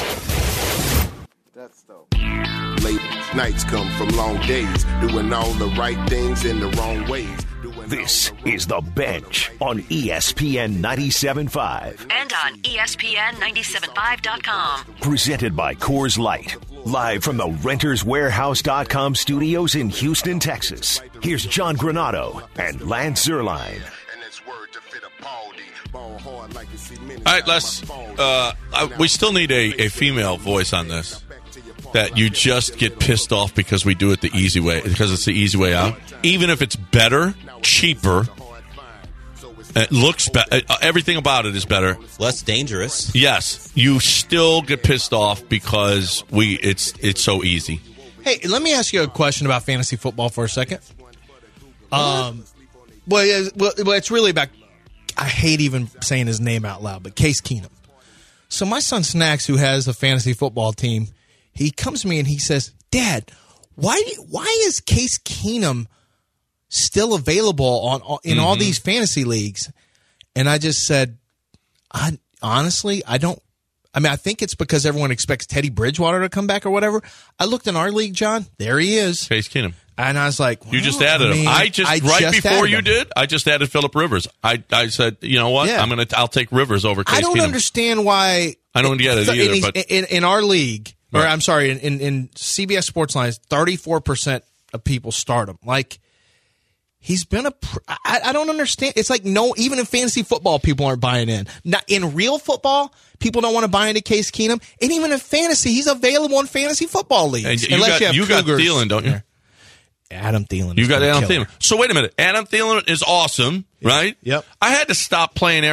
That's dope. Late nights come from long days, doing all the right things in the wrong ways. This is The Bench on ESPN 97.5. And on ESPN975.com. Presented by Coors Light. Live from the RentersWarehouse.com studios in Houston, Texas. Here's John Granado and Lance Zerline. All right, Les. We still need a female voice on this. That you just get pissed off because we do it the easy way, because it's the easy way out. Even if it's better, cheaper, it looks better. Everything about it is better. Less dangerous. Yes, you still get pissed off because it's so easy. Hey, let me ask you a question about fantasy football for a second. Well, it's really about. I hate even saying his name out loud, but Case Keenum. So my son Snacks, who has a fantasy football team, he comes to me and he says, "Dad, why is Case Keenum still available in all these fantasy leagues?" And I just said, honestly, I don't. I mean, I think it's because everyone expects Teddy Bridgewater to come back or whatever. I looked in our league, John. There he is. Case Keenum. And I was like, well, you just added him. I just added Phillip Rivers. I said, you know what? Yeah. I'll take Rivers over Case Keenum. I don't understand why. I don't get it either. But in our league, right. or I'm sorry, in CBS Sports Lines, 34% of people start him. Like, he's been I don't understand. It's like, no, even in fantasy football, people aren't buying in. Not in real football, people don't want to buy into Case Keenum. And even in fantasy, he's available in fantasy football leagues. You got Thielen, don't you? Adam Thielen. You got Adam Thielen. So wait a minute. Adam Thielen is awesome, right? Yep. I had to stop playing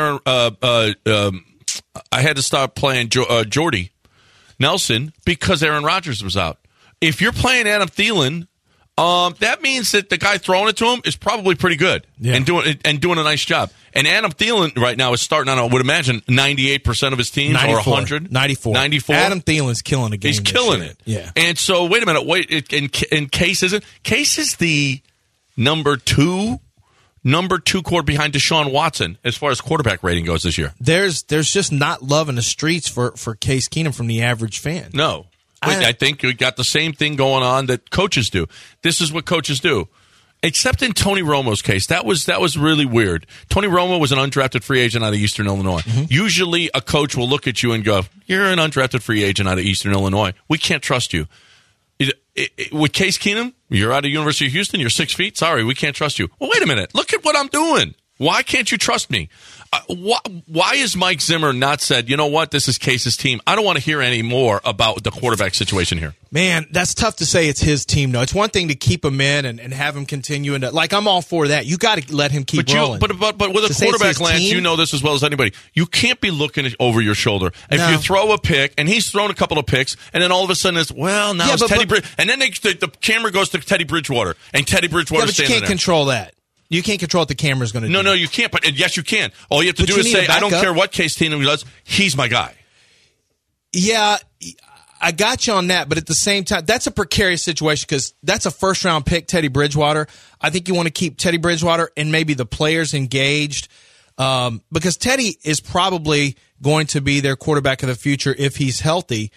Jordy Nelson because Aaron Rodgers was out. If you're playing Adam Thielen, that means that the guy throwing it to him is probably pretty good and doing a nice job. And Adam Thielen right now is starting on, I would imagine, 98% of his teams 94, or 100. 94. Adam Thielen's killing the game. He's killing it. Yeah. And so, wait a minute. Case is the number two quarterback behind Deshaun Watson as far as quarterback rating goes this year. There's just not love in the streets for Case Keenum from the average fan. No. I think you got the same thing going on that coaches do. This is what coaches do. Except in Tony Romo's case, that was really weird. Tony Romo was an undrafted free agent out of Eastern Illinois. Mm-hmm. Usually a coach will look at you and go, "You're an undrafted free agent out of Eastern Illinois. We can't trust you." With Case Keenum, you're out of University of Houston, you're 6 feet. Sorry, we can't trust you. Well, wait a minute. Look at what I'm doing. Why can't you trust me? Why is Mike Zimmer not said, you know what, this is Case's team? I don't want to hear any more about the quarterback situation here. Man, that's tough to say it's his team, though. It's one thing to keep him in and have him continue. Like, I'm all for that. You got to let him keep rolling. But with a quarterback, Lance, you know this as well as anybody. You can't be looking over your shoulder. If you throw a pick, and he's thrown a couple of picks, and then all of a sudden it's, it's Teddy Bridgewater. And then the camera goes to Teddy Bridgewater, and Teddy Bridgewater's standing there. You can't control that. You can't control what the camera's going to do. No, you can't. But yes, you can. All you have to do is say, I don't care what Case Keenum does. He's my guy. Yeah, I got you on that. But at the same time, that's a precarious situation because that's a first-round pick, Teddy Bridgewater. I think you want to keep Teddy Bridgewater and maybe the players engaged because Teddy is probably going to be their quarterback of the future if he's healthy.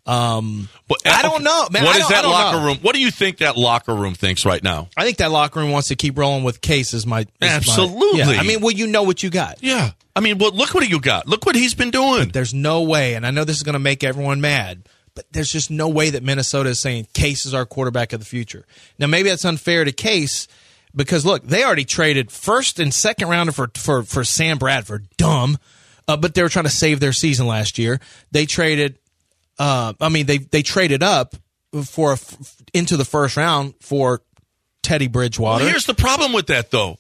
I don't know, man. What is that locker room? What do you think that locker room thinks right now? I think that locker room wants to keep rolling with Case. Absolutely. I mean, you know what you got. Yeah. I mean, look what you got. Look what he's been doing. But there's no way, and I know this is going to make everyone mad, but there's just no way that Minnesota is saying Case is our quarterback of the future. Now, maybe that's unfair to Case because, look, they already traded first and second rounder for Sam Bradford. Dumb. But they were trying to save their season last year. They traded... they traded up into the first round for Teddy Bridgewater. Well, here's the problem with that, though.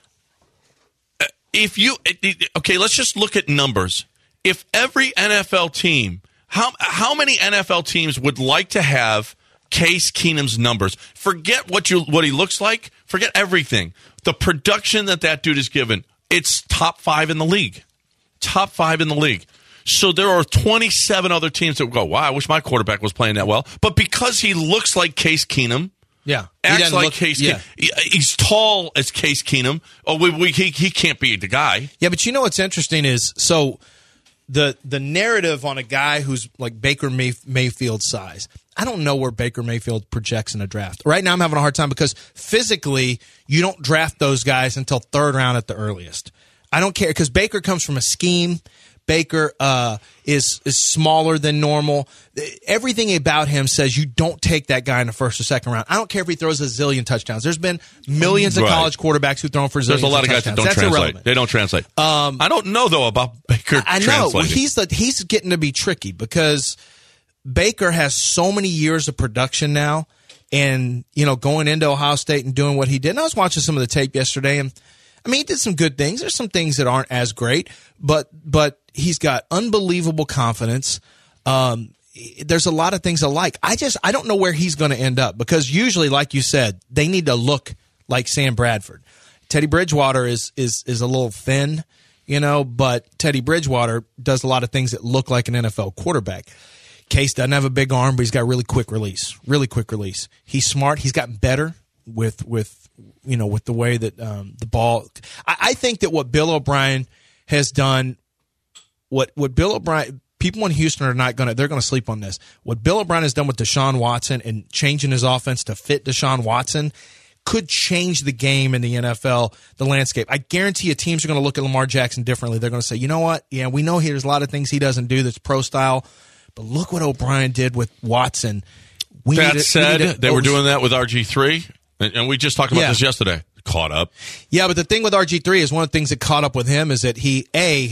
Let's just look at numbers. If every NFL team, how many NFL teams would like to have Case Keenum's numbers? Forget what he looks like. Forget everything. The production that dude is given, it's top 5 in the league. Top 5 in the league. So there are 27 other teams that go, wow, I wish my quarterback was playing that well. But because he looks like Case Keenum, acts like Case Keenum, he's tall as Case Keenum. He can't be the guy. Yeah, but you know what's interesting is, so the narrative on a guy who's like Baker Mayfield size, I don't know where Baker Mayfield projects in a draft. Right now I'm having a hard time because physically you don't draft those guys until third round at the earliest. I don't care because Baker comes from a scheme. Baker is smaller than normal. Everything about him says you don't take that guy in the first or second round. I don't care if he throws a zillion touchdowns. There's been millions of college quarterbacks who've thrown for zillions. There's a lot of guys that don't translate. Irrelevant. They don't translate. I don't know though about Baker. I know he's getting to be tricky because Baker has so many years of production now, and going into Ohio State and doing what he did. And I was watching some of the tape yesterday, and I mean, he did some good things. There's some things that aren't as great, but he's got unbelievable confidence. There's a lot of things I like. I don't know where he's going to end up because usually, like you said, they need to look like Sam Bradford. Teddy Bridgewater is a little thin, but Teddy Bridgewater does a lot of things that look like an NFL quarterback. Case doesn't have a big arm, but he's got really quick release. He's smart. He's gotten better with the way that the ball. I think that what Bill O'Brien has done, what Bill O'Brien, people in Houston they're going to sleep on this. What Bill O'Brien has done with Deshaun Watson and changing his offense to fit Deshaun Watson could change the game in the NFL, the landscape. I guarantee you teams are going to look at Lamar Jackson differently. They're going to say, you know what? Yeah, we know there's a lot of things he doesn't do that's pro style, but look what O'Brien did with Watson. They were doing that with RG3, and we just talked about this yesterday. Caught up. Yeah, but the thing with RG3 is one of the things that caught up with him is that he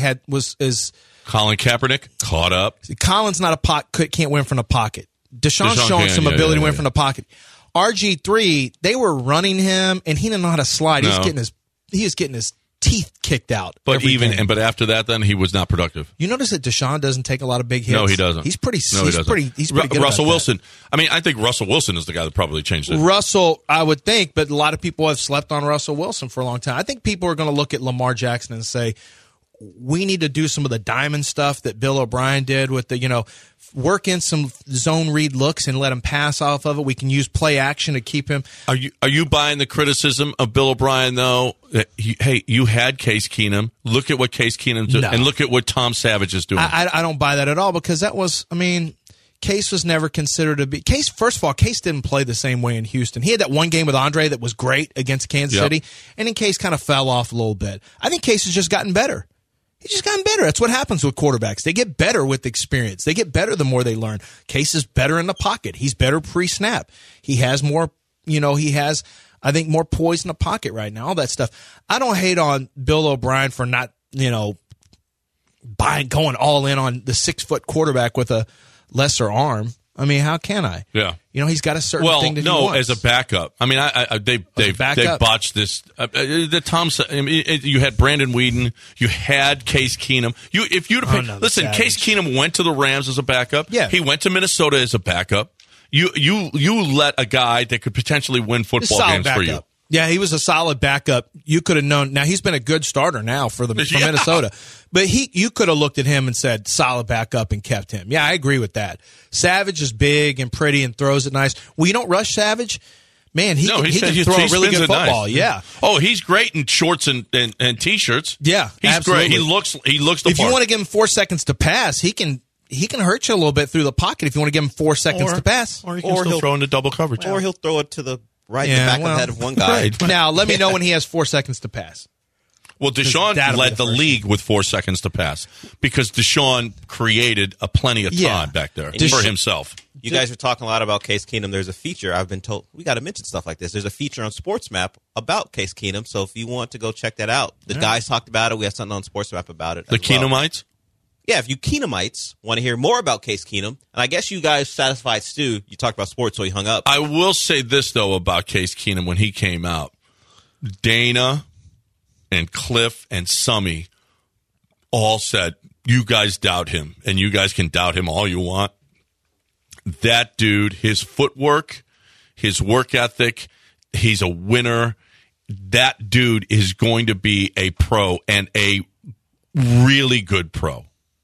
Colin Kaepernick caught up. Colin's not can't win from the pocket. Deshaun's showing some ability to win from the pocket. RG3, they were running him, and he didn't know how to slide. No. He was getting his teeth kicked out. But after that, then he was not productive. You notice that Deshaun doesn't take a lot of big hits. No, he doesn't. He's pretty good. Russell Wilson. I mean, I think Russell Wilson is the guy that probably changed it. Russell, I would think, but a lot of people have slept on Russell Wilson for a long time. I think people are going to look at Lamar Jackson and say, we need to do some of the diamond stuff that Bill O'Brien did with the, work in some zone read looks and let him pass off of it. We can use play action to keep him. Are you buying the criticism of Bill O'Brien, though? That you had Case Keenum. Look at what Case Keenum's doing, and look at what Tom Savage is doing. I don't buy that at all because Case was never considered to be Case. First of all, Case didn't play the same way in Houston. He had that one game with Andre that was great against Kansas City, and then Case kind of fell off a little bit. I think Case has just gotten better. He's just gotten better. That's what happens with quarterbacks. They get better with experience. They get better the more they learn. Case is better in the pocket. He's better pre-snap. He has more, I think, more poise in the pocket right now, all that stuff. I don't hate on Bill O'Brien for not, going all in on the 6-foot quarterback with a lesser arm. I mean, how can I? Yeah. He's got a certain thing to do. Well, no, as a backup. I mean, they botched this. You had Brandon Weeden. You had Case Keenum. Case Keenum went to the Rams as a backup. Yeah. He went to Minnesota as a backup. You let a guy that could potentially win football games backup for you. Yeah, he was a solid backup. You could have known. Now he's been a good starter now for Minnesota, but you could have looked at him and said solid backup and kept him. Yeah, I agree with that. Savage is big and pretty and throws it nice. Well, you don't rush Savage, man. He can throw a really good football. Nice. Yeah. Oh, he's great in shorts and t-shirts. Yeah, he's absolutely. Great. He looks the If part. You want to give him 4 seconds to pass, he can hurt you a little bit through the pocket if you want to give him 4 seconds to pass, or he'll throw into double coverage, or he'll throw it to the. Right in the back of the head of one guy. Right. Now, let me know when he has 4 seconds to pass. Well, Deshaun led the league with 4 seconds to pass because Deshaun created a plenty of time back there for himself. You guys are talking a lot about Case Keenum. There's a feature, I've been told, we got to mention stuff like this. There's a feature on SportsMap about Case Keenum, so if you want to go check that out. The guys talked about it. We have something on SportsMap about it. The Keenumites? Yeah, if you Keenumites want to hear more about Case Keenum, and I guess you guys satisfied Stu, you talked about sports, so he hung up. I will say this, though, about Case Keenum when he came out. Dana and Cliff and Summy all said, you guys doubt him, and you guys can doubt him all you want. That dude, his footwork, his work ethic, he's a winner. That dude is going to be a pro and a really good pro.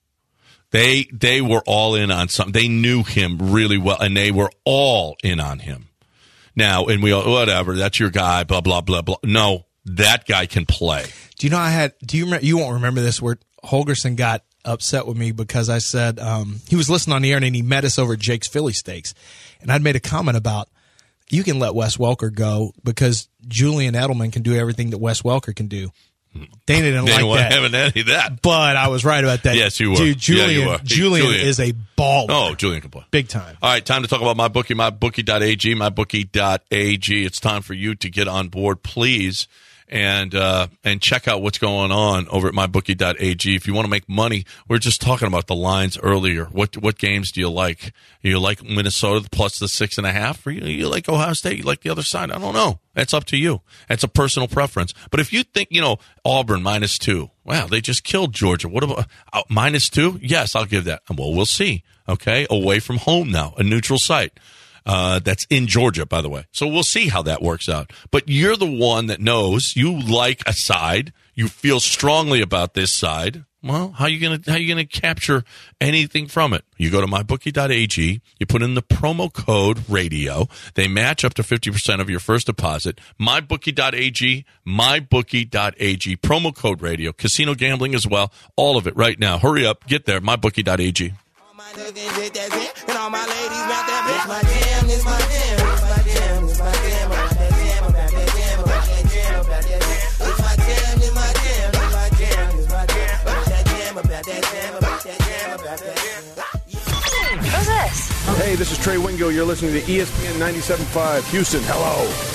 They were all in on something. They knew him really well, and they were all in on him. Now, and we all, whatever, that's your guy, blah, blah, blah, blah. No, that guy can play. Do you know do you remember, you won't remember this, where Holgerson got upset with me because I said, he was listening on the air and he met us over at Jake's Philly Steaks. And I'd made a comment about, you can let Wes Welker go because Julian Edelman can do everything that Wes Welker can do. Dana didn't like wasn't that. having any of that. But I was right about that. Yes, you were. Dude, Yeah, you were. Julian is a baller. Oh, Julian can play. Big time. All right, time to talk about MyBookie, mybookie.ag, mybookie.ag. It's time for you to get on board, please, and check out what's going on over at mybookie.ag. If you want to make money, we were just talking about the lines earlier. What games do you like? You like Minnesota plus the 6.5? Or you like Ohio State? You like the other side? I don't know. That's up to you. That's a personal preference. But if you think, Auburn -2, wow, they just killed Georgia. What about -2? Yes, I'll give that. Well, we'll see. Okay, away from home now, a neutral site. That's in Georgia, by the way. So we'll see how that works out. But you're the one that knows you like a side. You feel strongly about this side. Well, how you gonna capture anything from it? You go to mybookie.ag. You put in the promo code radio. They match up to 50% of your first deposit. Mybookie.ag. Mybookie.ag. Promo code radio. Casino gambling as well. All of it right now. Hurry up. Get there. Mybookie.ag. Who's this? Hey, this is Trey Wingo. You're listening to ESPN 97.5 Houston. Hello.